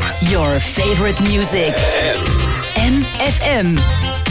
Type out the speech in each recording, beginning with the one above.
Your favorite music. MFM.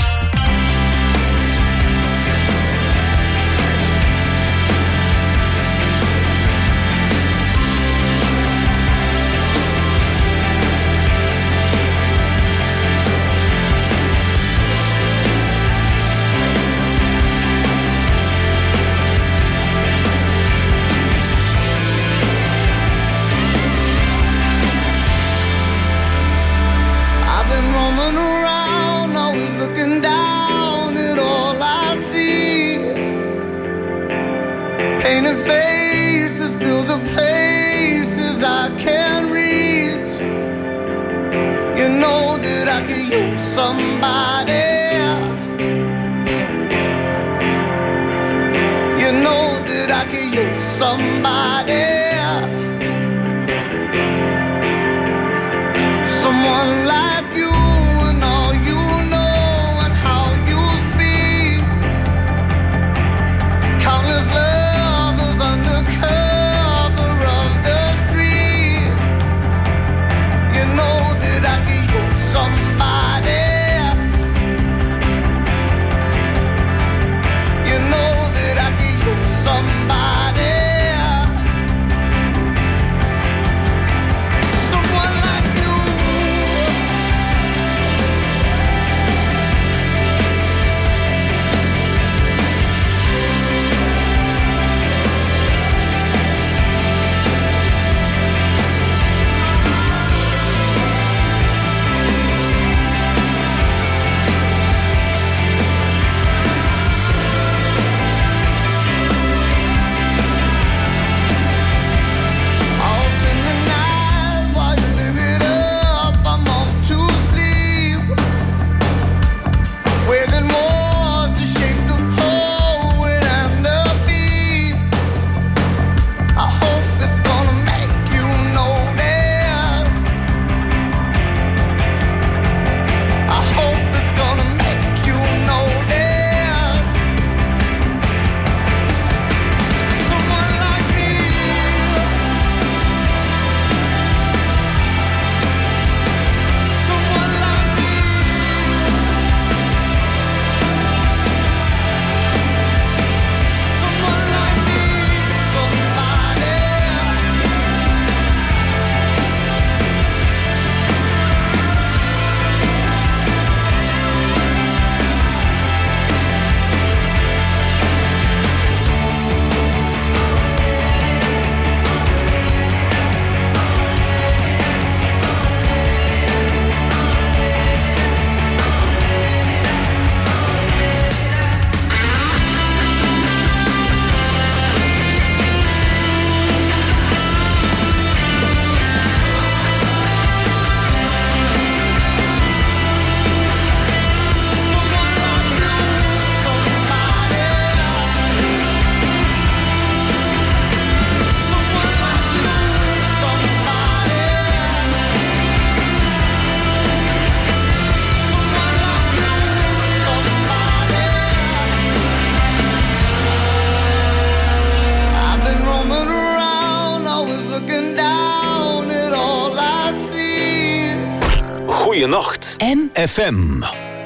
Goeienacht. MFM.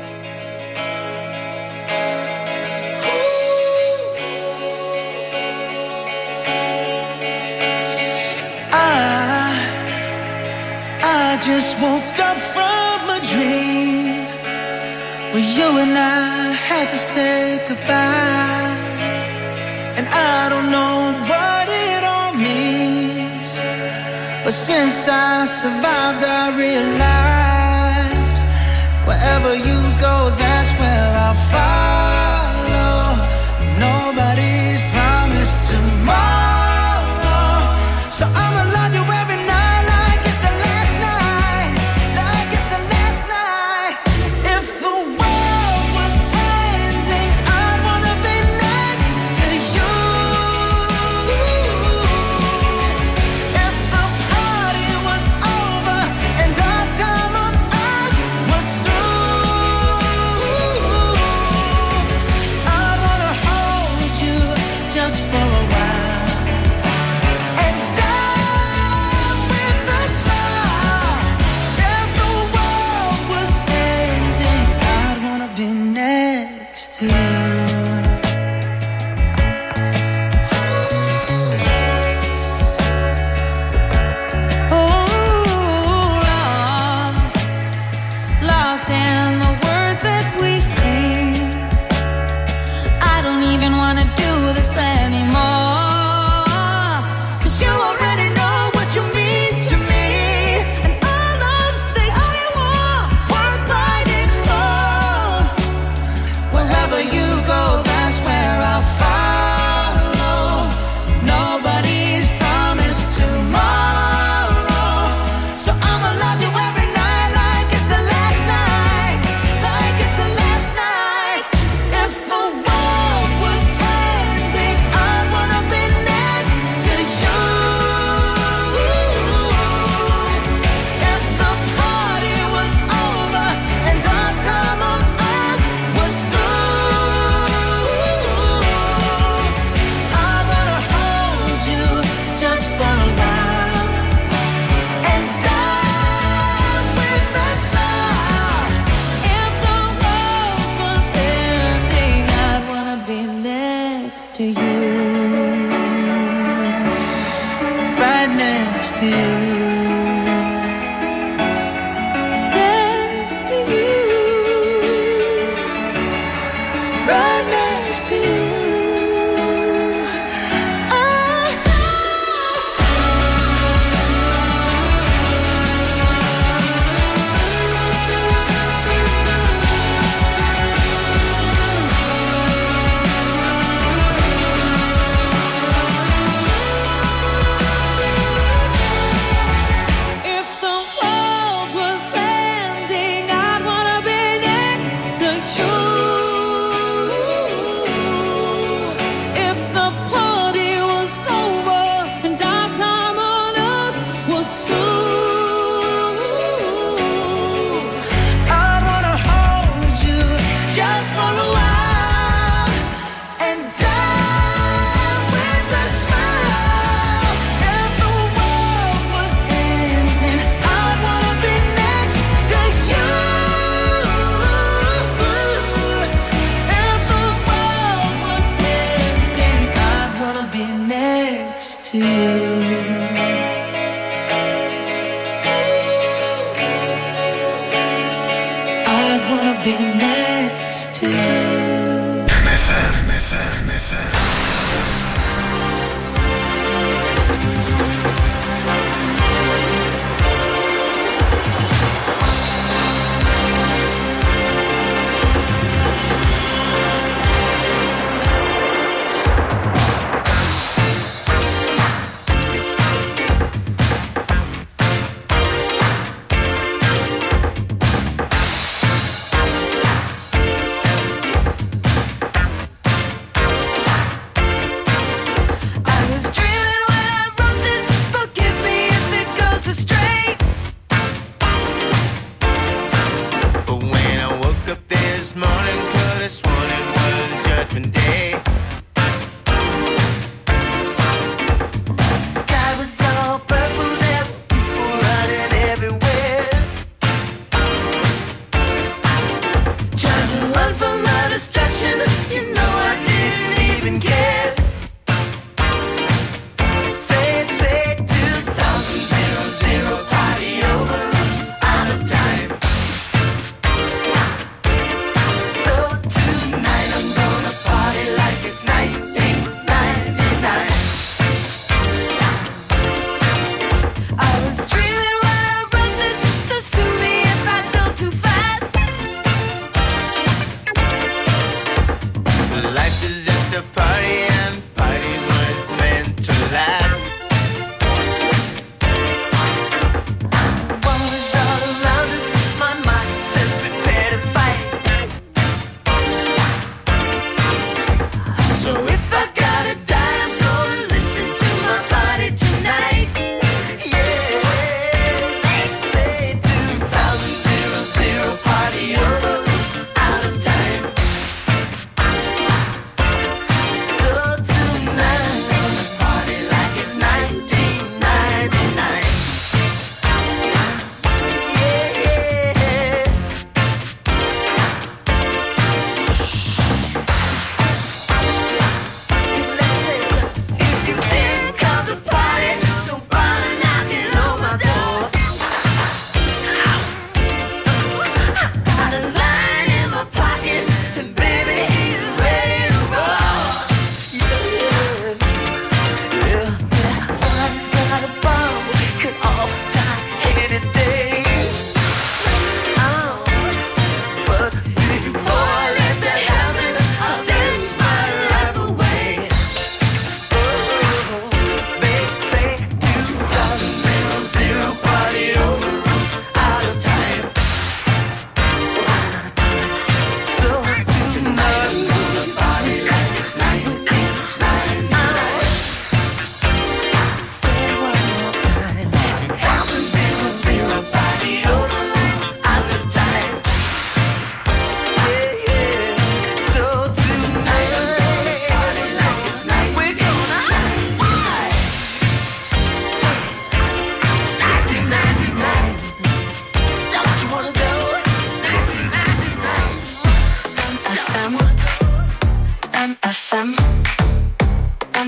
I just woke up from a dream where you and I had to say goodbye, and I don't know what it all means, but since I survived I realized wherever you go, that's where I'll follow. Nobody's promised tomorrow, so I'ma love you every night like it's the last night, like it's the last night. If the world was ending, I'd wanna be next to you. If the party was over and our time on earth was through, next to you. Right next to you. Next to you. Right next to you.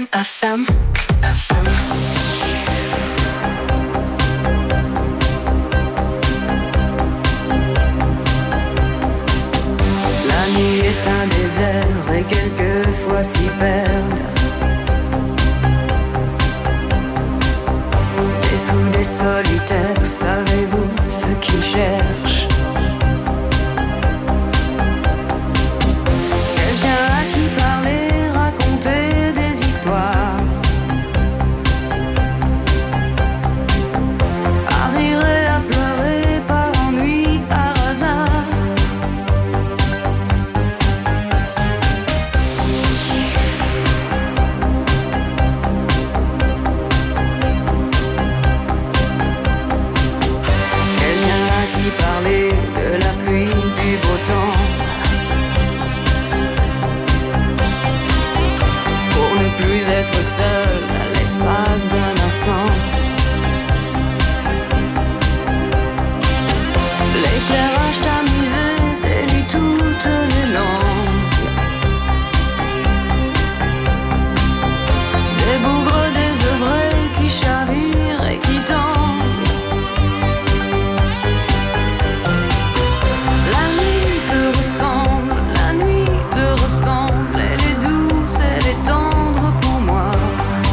FM. La nuit est un désert et quelquefois s'y perdent des fous, des solitaires. Savez-vous ce qu'ils cherchent? Quelqu'un à qui parler, raconter des histoires, à rire et à pleurer par ennui, par hasard. Quelqu'un à qui parler de la pluie, du beau temps, pour ne plus être seul à l'espace d'un instant. L'éclairage tamisé délie toutes les langues, des bougres désœuvrés qui chavirent et qui tendent. La nuit te ressemble, elle est douce, elle est tendre pour moi.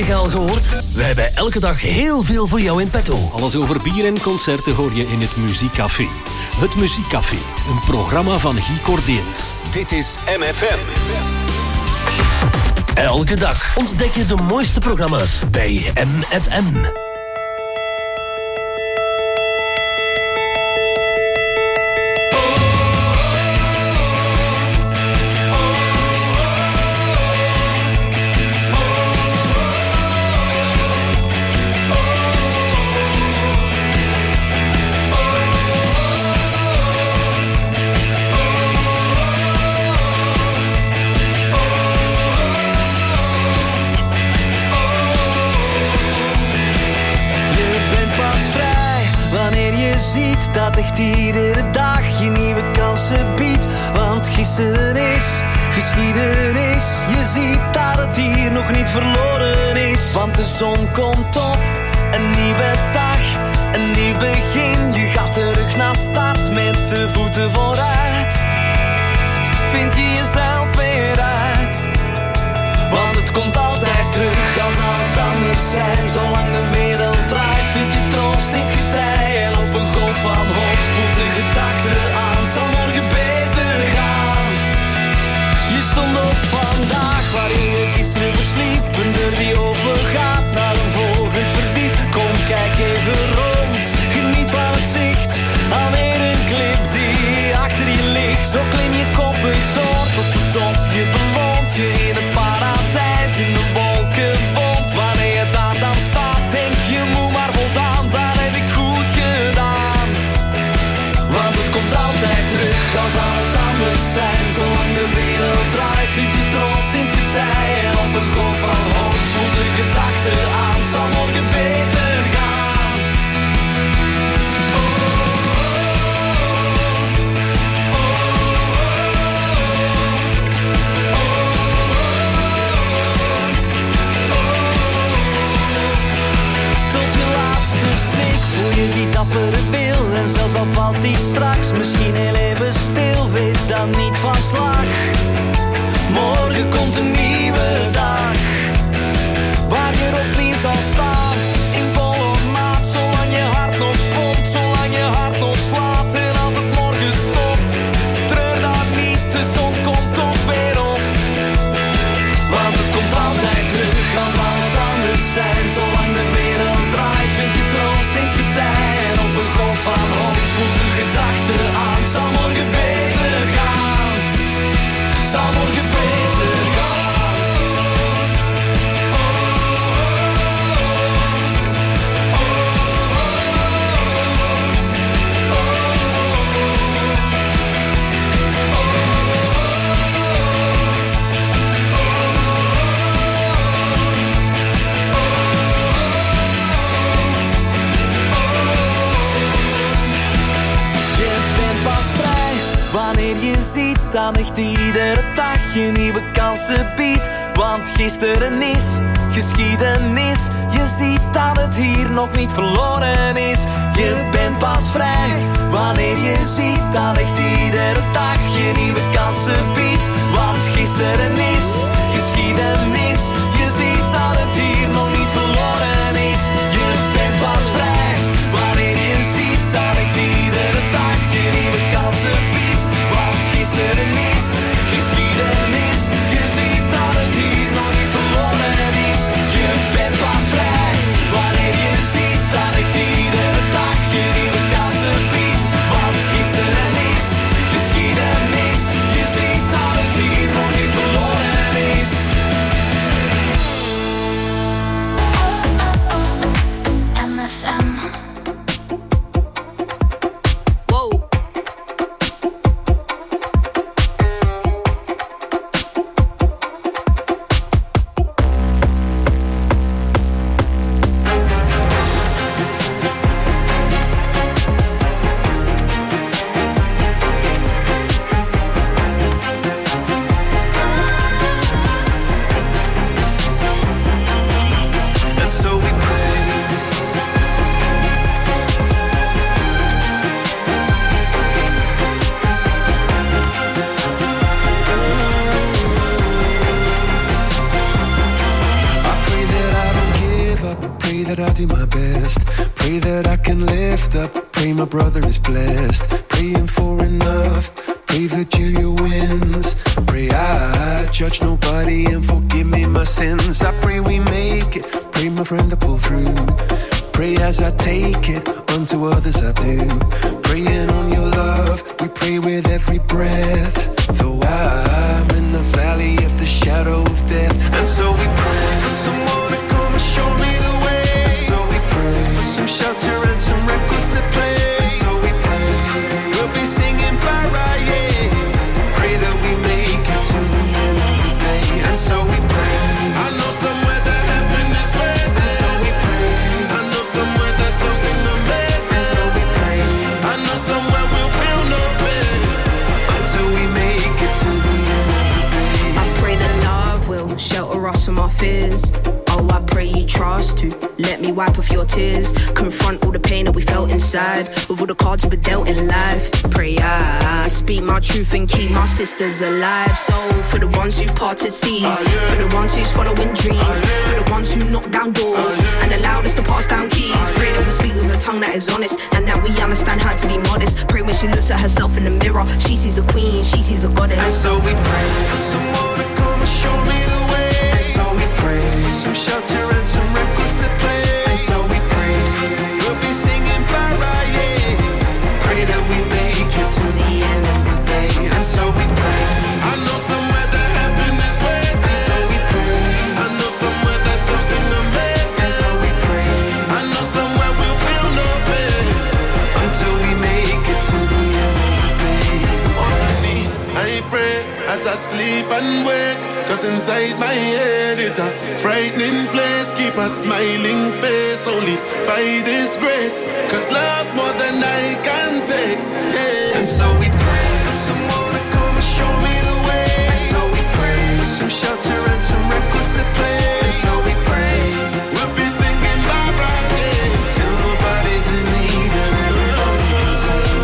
morgen al gehoord? We hebben elke dag heel veel voor jou in petto. Alles over bier en concerten hoor je in het Muziekcafé. Het Muziekcafé, een programma van Guy Cordeens. Dit is MFM. Elke dag ontdek je de mooiste programma's bij MFM. Dat echt iedere dag je nieuwe kansen biedt. Want gisteren is geschiedenis. Je ziet dat het hier nog niet verloren is. Want de zon komt op, een nieuwe dag, een nieuw begin. Je gaat terug naar start met de voeten vooruit. Vind je jezelf weer uit. Want het komt altijd terug als het anders zijn. Zolang de wereld draait vind je troost in het getij. En op een golf van hoop spoelt de gedachte aan. Zal morgen beter gaan. Je stond op vandaag waarin je gisteren versliep. Een deur die open gaat naar een volgend verdiep. Kom kijk even rond, geniet van het zicht. Alweer een klip die achter je ligt. Zo klim je koppig door tot de top. Je beloont je in het paradijs in de wolkenbond. Wanneer je daar dan staat denk je moet maar voldaan. Dat heb ik goed gedaan. Want het komt altijd terug als al het anders zijn. Zolang de wereld draait vind je troost in het getij. En op een golf van hoop voelt de gedachte aan. Zal morgen beter gaan. Voel je die dappere wil en zelfs al valt die straks misschien heel even stil, wees dan niet van slag. Morgen komt een nieuwe dag, waar je opnieuw zal staan. In volle maat, zolang je hart nog pompt, zolang je hart nog slaat. En als het morgen stopt, treur dan niet, de zon komt ook weer op. Want het komt altijd terug als al het anders zijn. Zolang de wereld draait vind je troost in het getij. En op een golf van hoop spoelt de gedachte aan. Zal morgen beter gaan. Zal morgen beter gaan. Wanneer je ziet dat echt iedere dag je nieuwe kansen biedt. Want gisteren is geschiedenis. Je ziet dat het hier nog niet verloren is. Je bent pas vrij wanneer je ziet dat echt iedere dag je nieuwe kansen biedt. Want gisteren is geschiedenis. Je ziet dat het hier nog niet verloren is. Je bent pas vrij wanneer je ziet dat echt iedere dag je nieuwe kansen biedt. Gisteren is geschiedenis. Je ziet dat het hier nog niet verloren is. Je bent pas vrij wanneer je ziet dat echt iedere dag je nieuwe kansen biedt. Want gisteren is geschiedenis. Je ziet dat het hier nog niet verloren is. pray that I do my best. Pray that I can lift up. Pray my brother is blessed. Praying for enough. Pray Virgilia wins. Pray I judge nobody and forgive me my sins. I pray we make it. Pray my friend to pull through. Pray as I take it, unto others I do. Praying on your love, we pray with every breath. Though I'm in the valley of the shadow of death. And so we pray for someone to come and show me the way. And so we pray for some shelter and some records to play. And so we pray, we'll be singing bye-bye, yeah. Pray that we make it to the end of the day. And so we pray, I know somewhere that heaven is waiting. And so we pray, I know somewhere there's something amazing. And so we pray, I know somewhere we'll feel no pain until we make it to the end of the day. I pray that love will shelter us from our fears. Oh, I pray you trust to let me wipe off your tears. Confront all the pain that we felt inside with all the cards we've been dealt in life. Pray I speak my truth and keep my sisters alive. So for the ones who parted seas, for the ones who's following dreams, for the ones who knock down doors and allowed us to pass down keys. Pray that we speak with a tongue that is honest and that we understand how to be modest. Pray when she looks at herself in the mirror, she sees a queen, she sees a goddess. And so we pray for someone to come and show me the way. And so we pray for some shelter and some records to play. And so we pray, we'll be singing bye-bye, yeah. Pray that we make it to the end of the day. And so we pray, I know somewhere that heaven is waiting. And so we pray, I know somewhere there's something amazing. And so we pray, I know somewhere we'll feel no pain until we make it to the end of the day. On my knees, I pray as I sleep and wake. Cause inside my head is a frightening place. Keep a smiling face only by this grace. Cause love's more than I can take, yeah. And so we pray for someone to come and show me the way. And so we pray for some shelter and some records to play. And so we pray, we'll be singing bye-bye, yeah. Till nobody's in need and everybody can sing.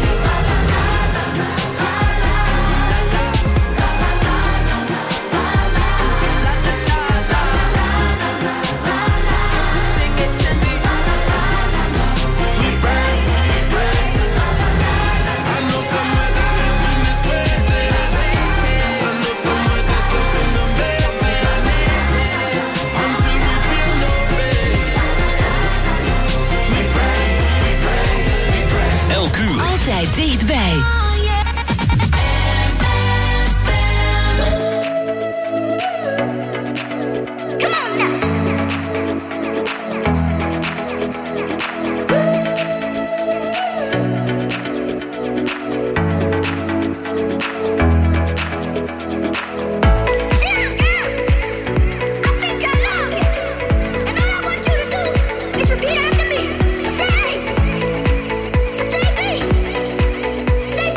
Altijd dichtbij. Say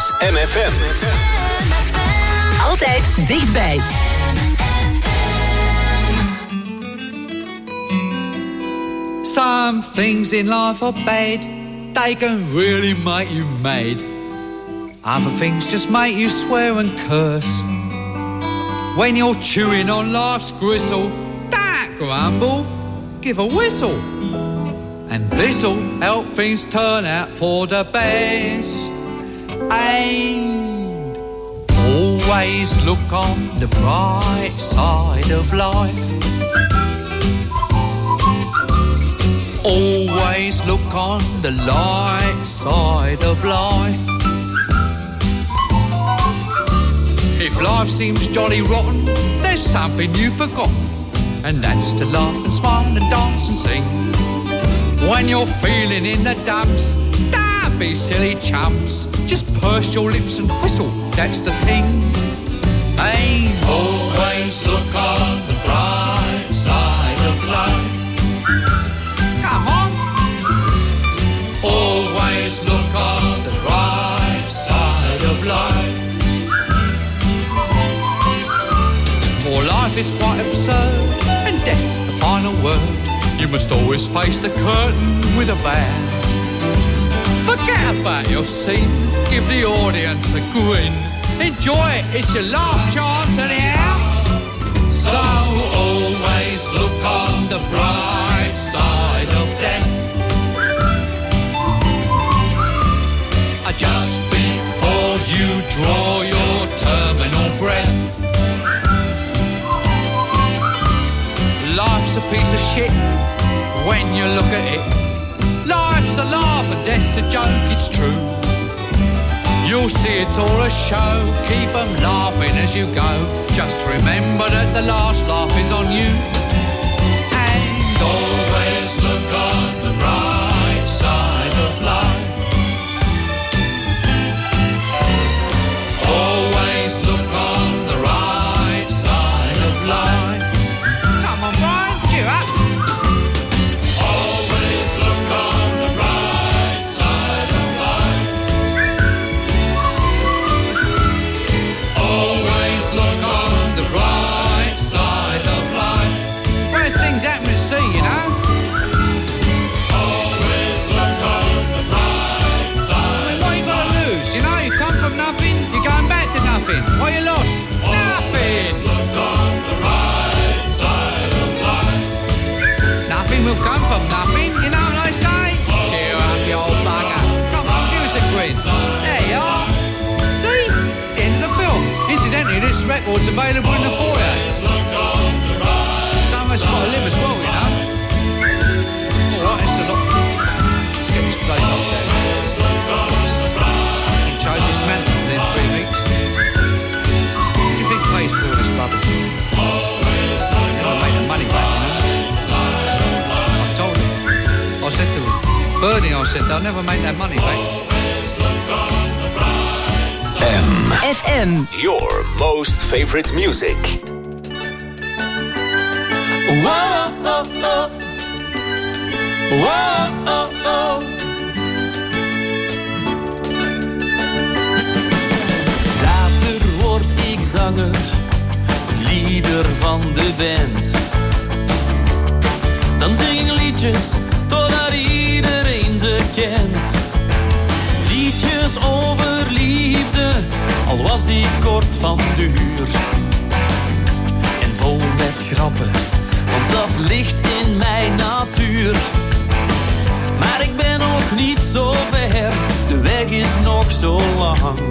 MFM. Altijd dichtbij. Some things in life are bad. They can really make you mad. Other things just make you swear and curse. When you're chewing on life's gristle, don't grumble, give a whistle. And this'll help things turn out for the best. And always look on the bright side of life. Always look on the light side of life. If life seems jolly rotten, there's something you've forgotten, and that's to laugh and smile and dance and sing. When you're feeling in the dumps, don't be silly chumps. Just purse your lips and whistle, that's the thing. Hey, always look on the bright side of life. Come on. Always look on the right side of life. For life is quite absurd, and death's the final word. You must always face the curtain with a bow. Forget about your scene, give the audience a grin. Enjoy it, it's your last chance anyhow. So always look on the bright side of death. Just before you draw your terminal breath. Life's a piece of shit when you look at it. Life's a laugh and death's a joke, it's true. You'll see it's all a show, keep 'em laughing as you go. Just remember that the last laugh is on you. And always look on the bright side of life. Always look on the right side of life. Come on, Brian, cheer up. Always look on the right side of life. Always look on the right side of life. Worst things happen at sea, you know. Always look on the right side. What you got to lose? You know, you come from nothing, you're going back to nothing. What you lost? Nothing. Look on the right side of life. Nothing will come from nothing, you know what I say? Cheer up, you old bugger. Come on, give us a quiz. There you are. See? It's the end of the film. Incidentally, this record's available in the foyer. Some of us got to live as well, you know. Alright, it's a lot. Let's get this place up there. Change this mantle within 3 weeks. What do you think pays for all this rubbish? Never made the money back, you know. I told him. I said to Bernie, I said, they'll never make that money back. FM. Your most favorite music. Whoa, oh, oh. Whoa, oh, oh. Later word ik zanger, leader van de band. Dan zing ik liedjes totdat iedereen ze kent. Liedjes over liefde, al was die kort van duur. En vol met grappen, want dat ligt in mijn natuur. Maar ik ben nog niet zo ver, de weg is nog zo lang.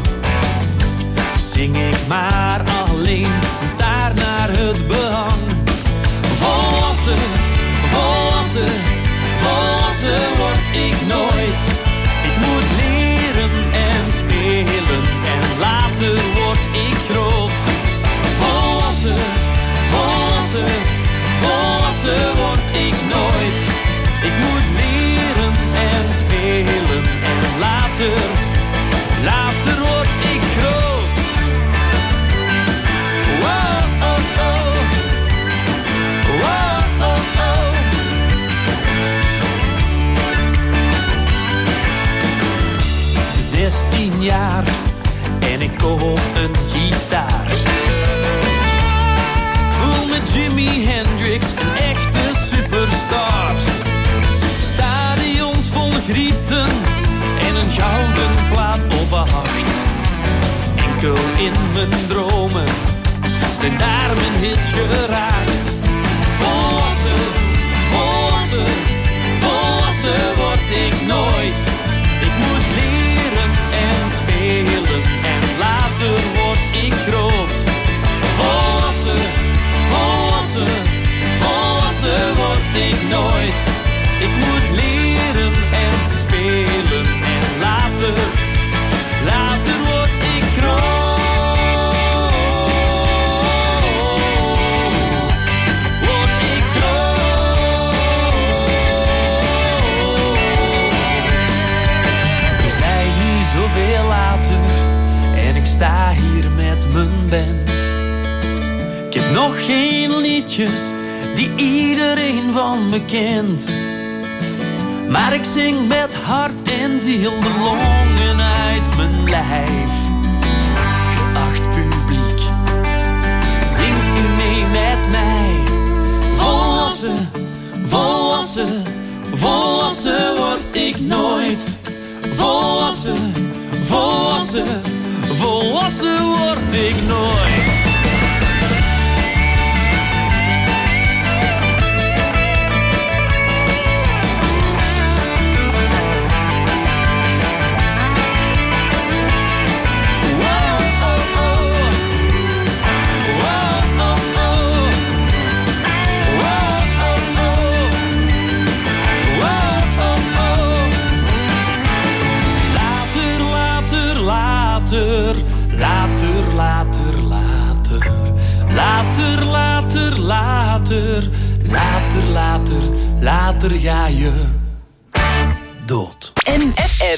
Zing ik maar alleen en staar naar het behang. Volwassen, volwassen, volwassen word ik nooit. Ik moet leren en spelen en later word ik groot. Volwassen, volwassen, volwassen word ik nooit. Ik moet leren en spelen en later word ik groot. Wow, oh, oh. jaar en ik koop een gitaar. Ik voel me Jimi Hendrix, een echte superstar. Stadions vol grieten en een gouden plaat of 8. Enkel in mijn dromen zijn daar mijn hits geraakt. Volwassen, volwassen, volwassen word ik nooit. Ik moet leren en spelen en later word ik groot. Volwassen, volwassen, volwassen word ik nooit. Ik moet leren en spelen en later word ik groot. Zoveel later en ik sta hier met mijn band. Ik heb nog geen liedjes die iedereen van me kent, maar ik zing met hart en ziel de longen uit mijn lijf. Geacht publiek, zingt u mee met mij. Volwassen, volwassen, volwassen word ik nooit. Volwassen, volwassen, volwassen word ik nooit. Later ga je dood. MFM.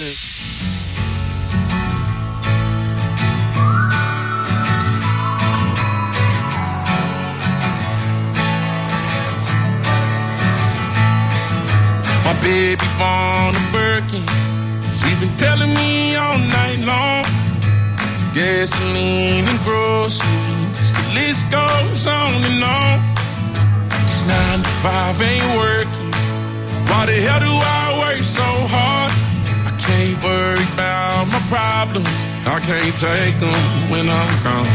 My baby born a Birkin. She's been telling me all night long. Gasoline and groceries, the list goes on and on. 9 to 5 ain't working. Why the hell do I work so hard? I can't worry about my problems. I can't take them when I'm gone.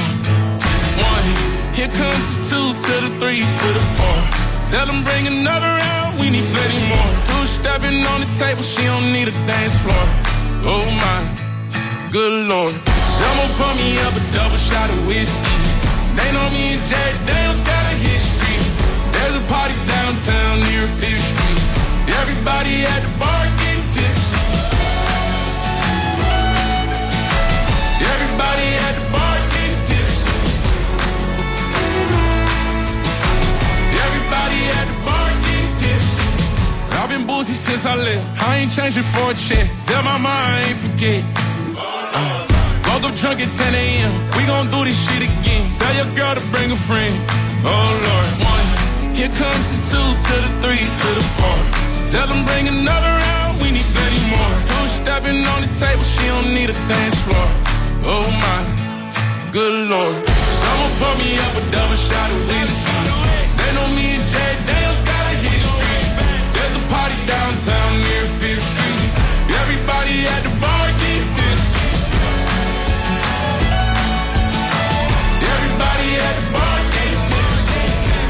1, here comes the 2 to the 3 to the 4. Tell them bring another round, we need plenty more. 2 stepping on the table, she don't need a dance floor. Oh my, good Lord. Someone pour me up a double shot of whiskey. They know me and Jack Daniels got a history. There's a party downtown near 5th Street. Everybody at the bar getting tipsy. Everybody at the bar getting tipsy. Everybody at the bar getting tipsy. I've been boozy since I left. I ain't changing for a check. Tell my mom I ain't forget. Woke up drunk at 10 a.m. We gon' do this shit again. Tell your girl to bring a friend. Oh Lord. 1, here comes the 2 to the 3 to the 4. Tell them bring another round, we need plenty more. 2 stepping on the table, she don't need a dance floor. Oh my, good Lord. Someone pour me up a double shot of whiskey. They know me and Jack Daniels got a history. There's a party downtown near 5th Street. Everybody at the bar getting tipsy. Everybody at the bar getting tipsy.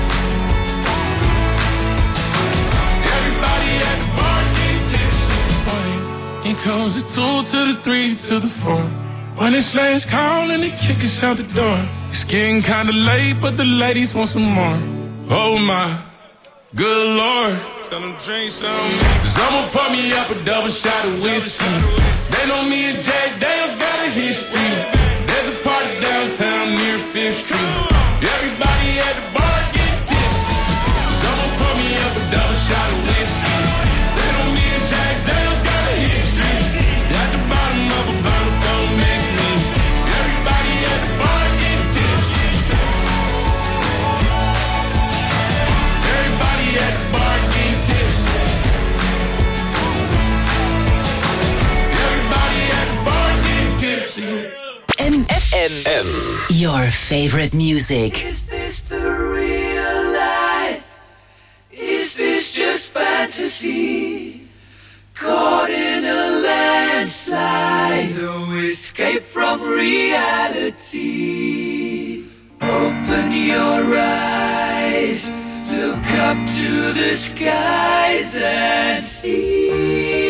Everybody at the bar getting tipsy. Here comes the 2 to the 3 to the 4. When it's last call and they kick us out the door. It's getting kinda late, but the ladies want some more. Oh my, good Lord. Tell them drink some. Someone pour me up a double shot of whiskey. They know me and Jack Daniels got a history. There's a party downtown near 5th Street. Everybody at the bar getting tipsy. Someone pour me up a double shot of whiskey. They know me and Jack Daniels got a history. At the bottom of a bottle, don't miss me. Everybody at the bar getting tipsy. Everybody at the bar getting tipsy. Everybody at the bar getting Your favorite music. Is this the real life? Is this just fantasy? Caught in a landslide, no escape from reality. Open your eyes, look up to the skies and see.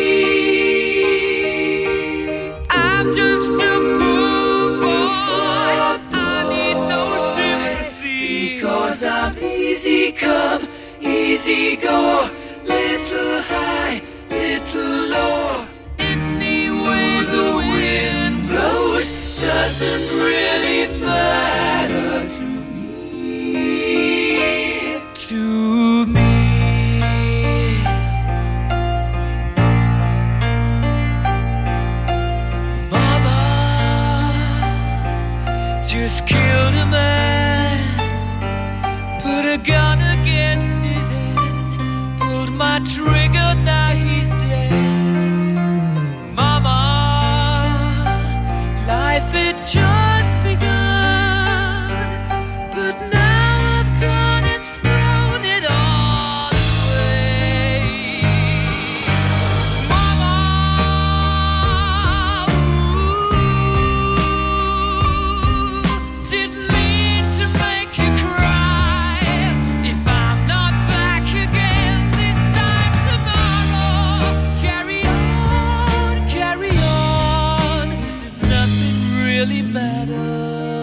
I'm just a poor boy, I need no sympathy, because I'm easy come, easy go, little high, little low. Any way the wind blows doesn't really matter to me. To me. Mama just killed a man, put a gun against his head, pulled my trigger, now he's dead. Mama, life had just begun, but now I've gone and thrown it all away. Mama, didn't mean to make you cry. If I'm not back again this time tomorrow, carry on, as if nothing really matters.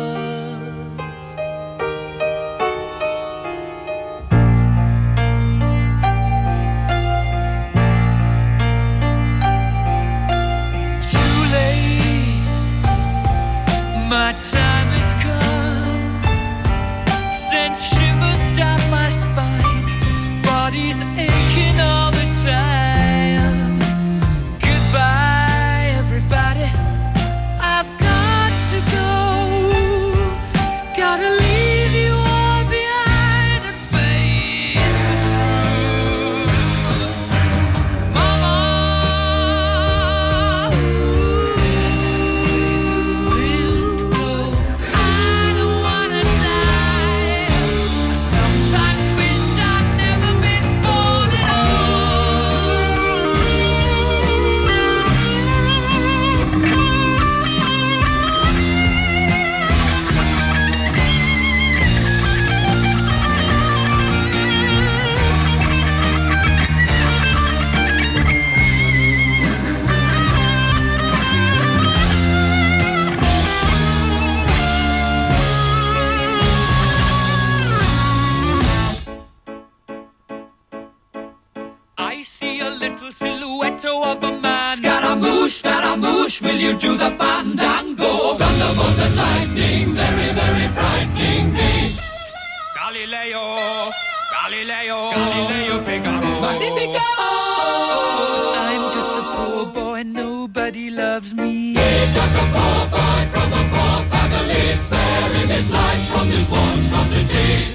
Too late, my time has come. Sent shivers down my spine, body's aching all the time. Goodbye, everybody, I've got to go. Gotta leave you all behind and face the truth. Mama, I don't wanna die. Sometimes wish I'd never been born at I see a little silhouette of a man. Scaramouche, will you do the fandango? Thunderbolt and lightning, very, very frightening me. Galileo, Figaro. Magnifico! I'm just a poor boy, nobody loves me. He's just a poor boy from a poor family, sparing his life from this monstrosity.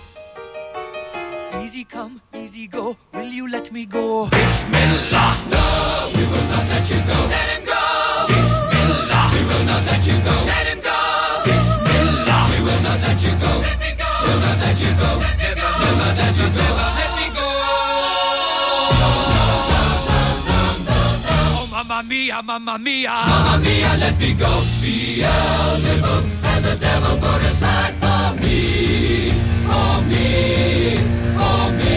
Easy come, easy go, will you let me go? Bismillah! No, we will not let you go. Let him go! Bismillah! We will not let you go. Let him go! Bismillah! We will not let you go. Let me go! We'll not let you go. Let me go! We'll not let you go. Let me go! Oh, mamma mia, mamma mia! Mamma mia, let me go! Beelzebub has a devil put aside for me. For me. For me.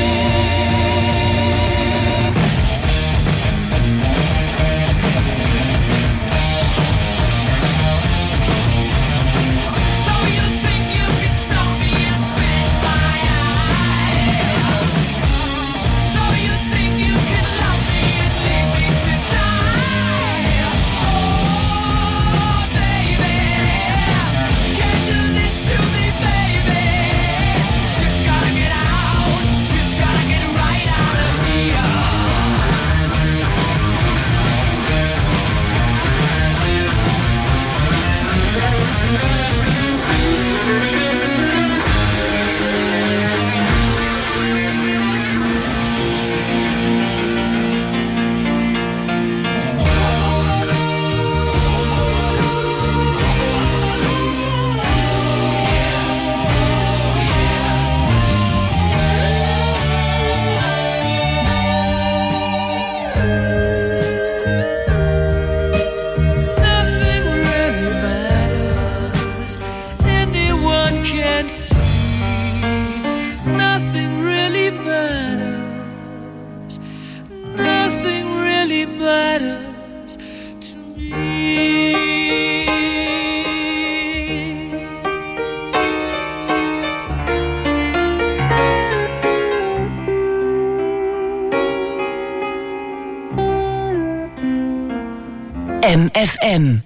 So you think you can stop me and spit my eye? So you think you can love me and leave me to die? Oh, baby, can't do this to me, baby. Just gotta get Jam FM.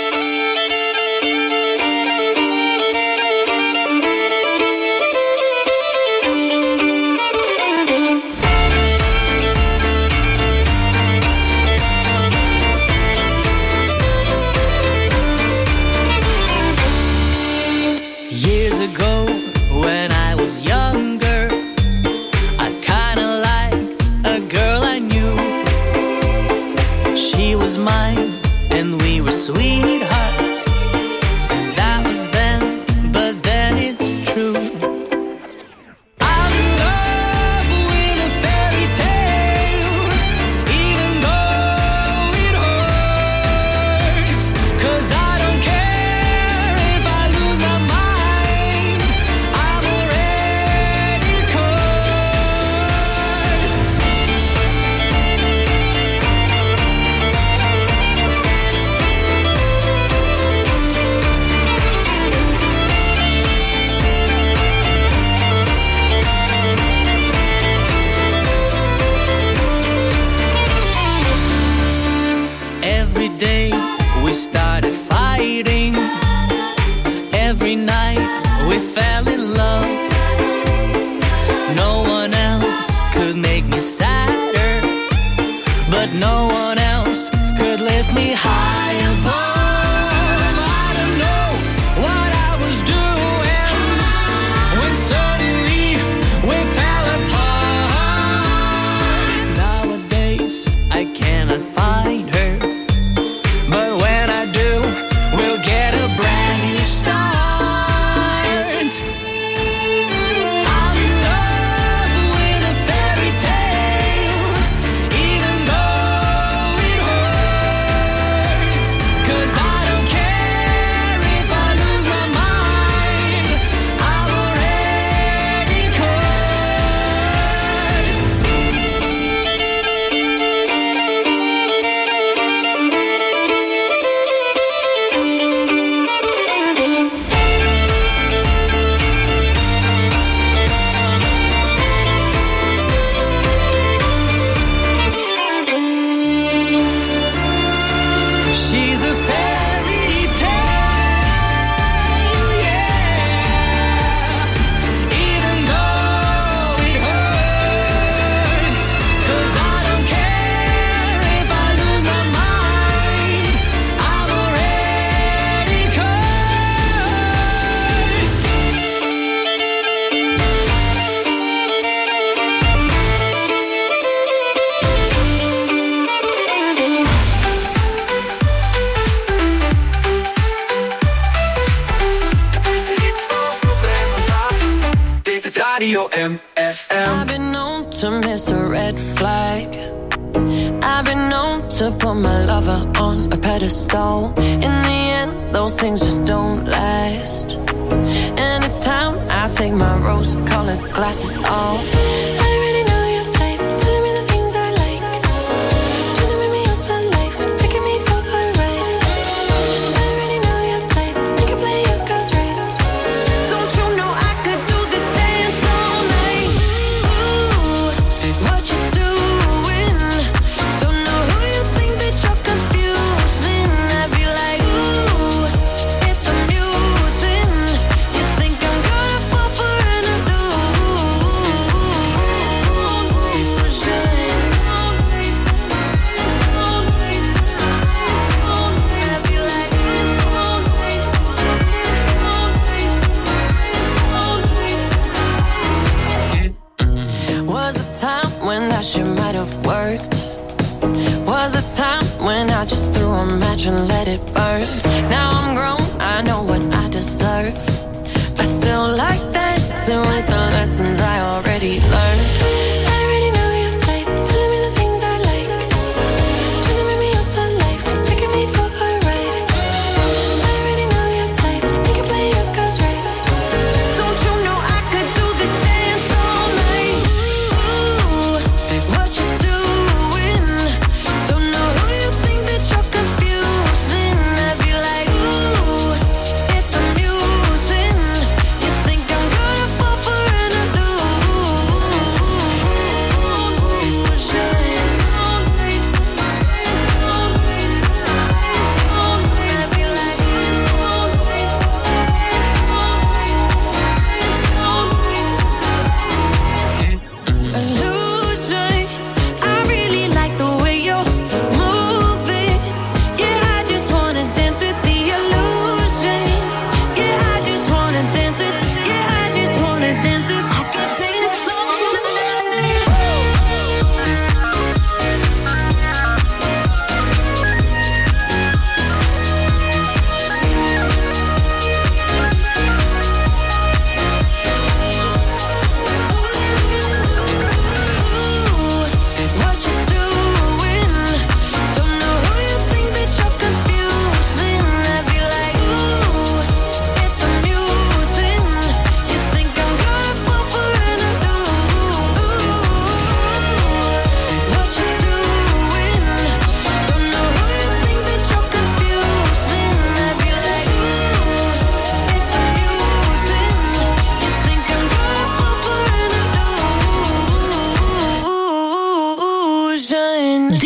Years ago, when I was younger, I kinda liked a girl I knew. She was mine, and we were sweethearts. That was then, but then it's true. I'm in love with a fairy tale, even though it hurts. 'Cause I don't care if I lose my mind, I'm already cursed. Every day we started fighting. Every night we fell in love. No one else could make me sadder, but no one else could lift me high above. I don't know what I was doing when suddenly we fell apart. Nowadays I cannot find her, but when I do, we'll get a brand new start. I'm in love with a fairy tale, even though it hurts. 'Cause I don't care if I lose my mind, I'm already cursed. She's a fairy tale, yeah, even though it hurts. 'Cause I don't care if I lose my mind, I'm already cursed. Dit is Radio MFM. I've been known to miss a red flag. I've been known to put my lover on a pedestal. In the end, those things just don't last. And it's time I take my rose-colored glasses off. I already know your type, telling me the things I like. Trying to make me yours for life, taking me for a ride. I already know your type, you can play your cards right. Don't you know I could do this dance all night? Ooh, what you doing? Don't know who you think that you're confusing. I'd be like, ooh, it's amusing. You think I'm gonna fall for an Was a time when that shit might have worked. Was a time when I just threw a match and let it burn. Now I'm grown, I know what I deserve. I still like dancing with the lessons I already learned. I already know your type, telling me the things I like. Trying to make me yours for life, taking me for a ride. I already know your type, you can play your cards right. Don't you know I could do this dance all night? Ooh, what you doing? Don't know who you think that you're confusing. I'd be like, ooh, it's amusing. You think I'm gonna fall for an illusion.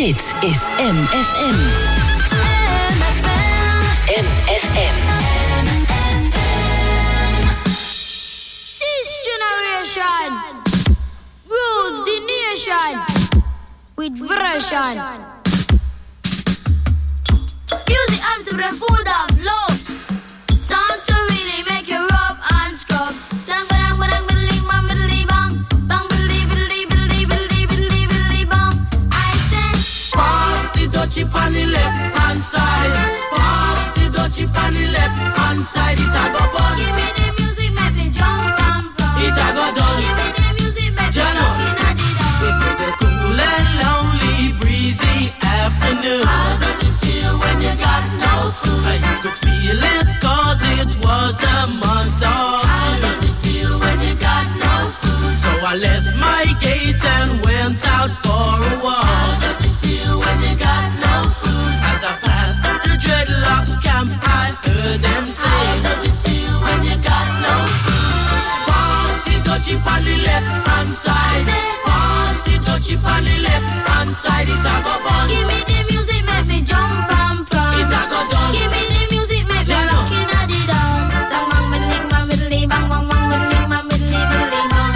Dit is MFM. MFM. This generation rules the nation with version. Music arms to the food of love. Songs to really make you rub and scrub. Dang bang bang bang bang bang bang bang bang bang. I say, pass the dutchie on the left hand side. Pass the dutchie on the left hand side. It a go bun. Give me the music, make me jump and fun. It a go done. Give me the music, make me looking at it all. It was a cool and lonely, breezy afternoon. How does it feel when you got no food? You could feel it 'cause it was the month of June. How does it feel when you got no food? So I left my gate and went out for a walk. How does it feel when you got no food? As I passed the dreadlocks camp, I heard them say, how does it feel when you got no food? Pass the dutchie on the left hand side. Pass the dutchie on the left hand side. It a go bun. Give me the music, make me jump and prance. It a go done. Give me the music, make me looking at it all. Bang bang middling, bang middling, bang bang bang middling, bang middling, middling, bang.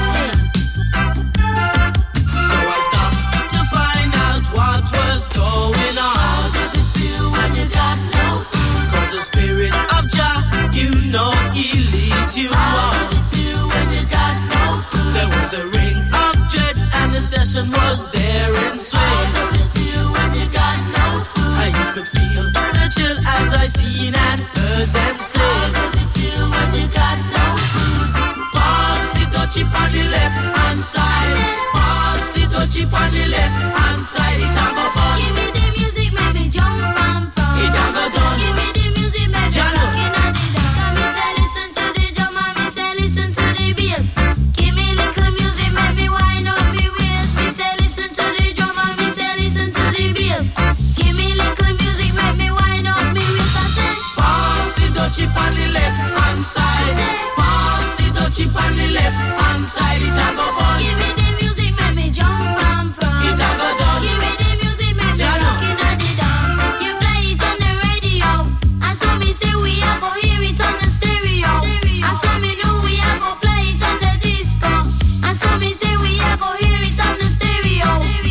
So I stopped to find out what was going on. How does it feel when you got no food? 'Cause the spirit of Jah, you know He leads you How on. does it feel when you got no food? There was a ring of jets and the session was there in swing. How does it feel when you got no food? And you could feel the chill as I seen and heard them say, how does it feel when you got no food? Pass the dutchie on the left hand side. Pass the dutchie on the left hand side. It a go fun. Give me the music, make me jump and prance. It a go done. Give me the music, make me looking at it all. Come me say listen to the drum and me say listen to the bass. Give me little music, make me wind up me waist. Me say listen to the drum and me say listen to the bass. Give me little music, make me wind up me waist. I say, pass the dutchie on the left hand side. Pass the dutchie on the left hand side. It a go bun. give me the music, make me jump and prance. It a go done. Give me the music, make me looking at it all. You play it on the radio, and so me say we a go hear it on the stereo. And so me know we a go play it on the disco. And so me say we a go hear it on the stereo.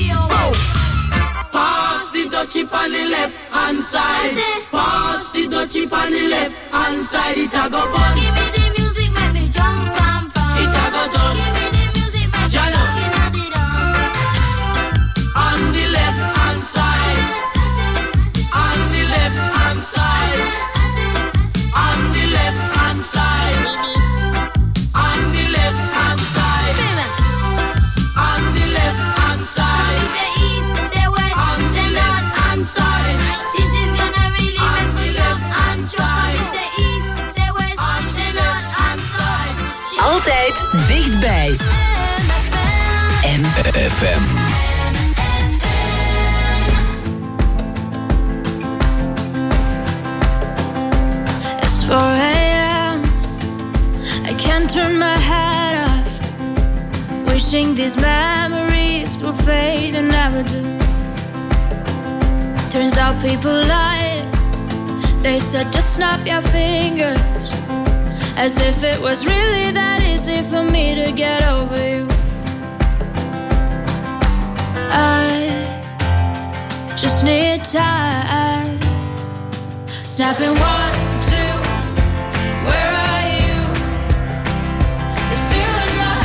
Pass the dutchie on the left hand side. Pass the dutchie on the left hand side. It a go bun. Give me the music, make me jump and prance. It a go done. Give me the music, make me looking at it all. On the left hand side. On the left hand side. On the left hand side. On the left hand side. On the left hand side. We say east, say west, say north and south. This is gonna really make me love and try. We say east, say west, say north and south. Altijd dichtbij. MFM. It's 4 a.m. I can't turn my head off. Wishing these memories will fade and never do. Turns out people lie. They said just snap your fingers, as if it was really that easy for me to get over you. I just need time. Snapping 1, 2. Where are you? You're still in my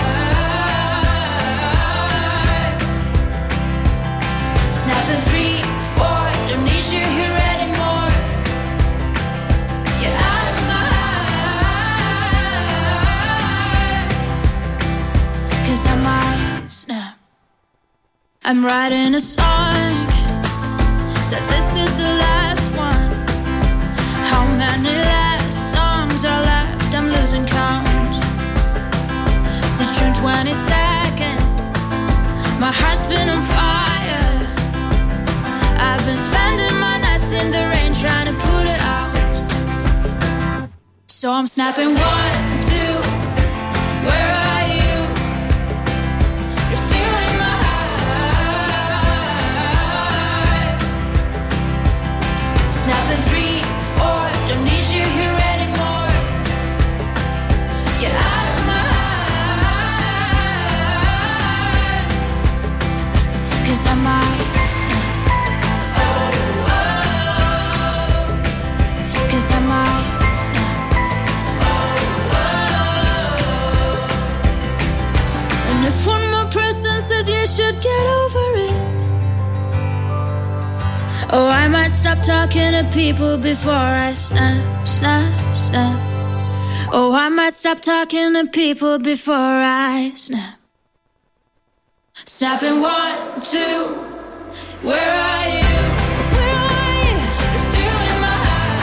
heart. Snapping 3, 4. Don't need you here anymore. Get out of my heart. 'Cause I might snap. I'm writing a song. Said this is the last one. How many last songs are left? I'm losing count. Since June 22nd, my heart's been on fire. I've been spending my nights in the rain trying to put it out. So I'm snapping 1, 2. Where are you? You're still in my heart. One more person says you should get over it. Oh, I might stop talking to people before I snap, snap, snap. Oh, I might stop talking to people before I snap. Snapping 1, 2, where are you? Where are you? You're still in my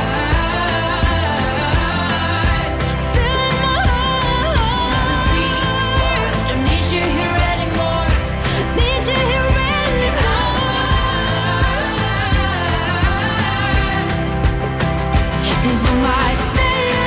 heart. Still in my heart. Snapping 3, 4, don't need you here anymore. Need you here anymore. 'Cause I might stay.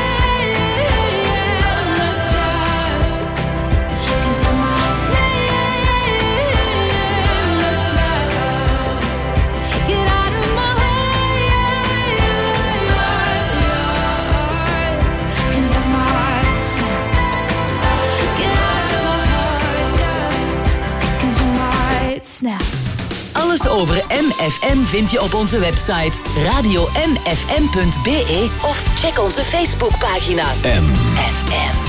Alles over MFM vind je op onze website radiomfm.be of check onze Facebookpagina. MFM.